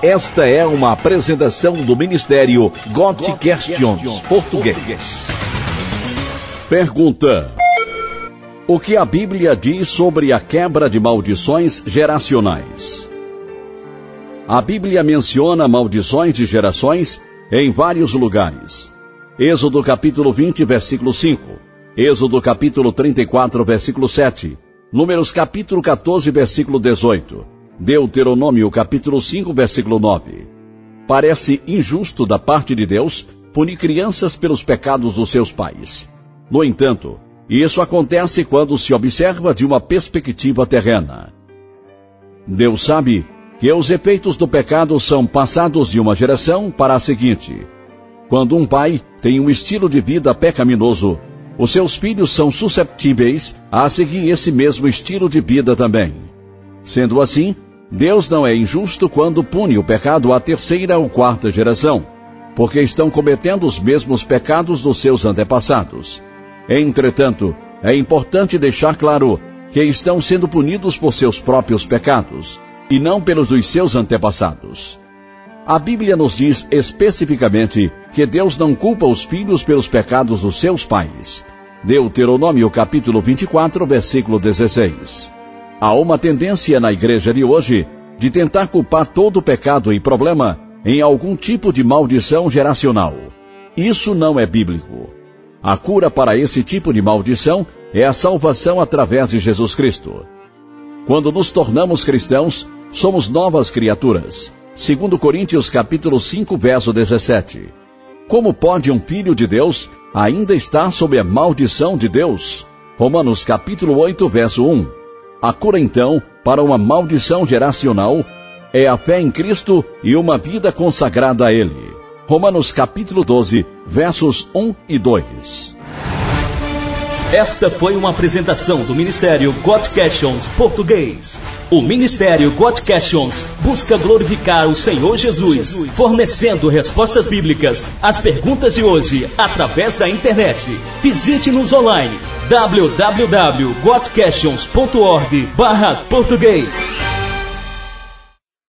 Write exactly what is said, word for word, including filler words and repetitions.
Esta é uma apresentação do Ministério God Questions Português. Pergunta: o que a Bíblia diz sobre a quebra de maldições geracionais? A Bíblia menciona maldições de gerações em vários lugares. Êxodo capítulo vinte, versículo cinco. Êxodo capítulo trinta e quatro, versículo sete. Números capítulo quatorze, versículo dezoito. Deuteronômio capítulo cinco, versículo nove. Parece injusto da parte de Deus punir crianças pelos pecados dos seus pais. No entanto, isso acontece quando se observa de uma perspectiva terrena. Deus sabe que os efeitos do pecado são passados de uma geração para a seguinte. Quando um pai tem um estilo de vida pecaminoso, os seus filhos são susceptíveis a seguir esse mesmo estilo de vida também. Sendo assim, Deus não é injusto quando pune o pecado à terceira ou quarta geração, porque estão cometendo os mesmos pecados dos seus antepassados. Entretanto, é importante deixar claro que estão sendo punidos por seus próprios pecados, e não pelos dos seus antepassados. A Bíblia nos diz especificamente que Deus não culpa os filhos pelos pecados dos seus pais. Deuteronômio capítulo vinte e quatro, versículo dezesseis. Há uma tendência na igreja de hoje de tentar culpar todo pecado e problema em algum tipo de maldição geracional. Isso não é bíblico. A cura para esse tipo de maldição é a salvação através de Jesus Cristo. Quando nos tornamos cristãos, somos novas criaturas. Segundo Coríntios capítulo cinco, verso dezessete. Como pode um filho de Deus ainda estar sob a maldição de Deus? Romanos capítulo oito, verso um. A cura, então, para uma maldição geracional é a fé em Cristo e uma vida consagrada a Ele. Romanos capítulo doze, versos um e dois. Esta foi uma apresentação do Ministério God Questions Português. O Ministério God Questions busca glorificar o Senhor Jesus, fornecendo respostas bíblicas às perguntas de hoje através da internet. Visite-nos online w w w ponto god questions ponto org barra português.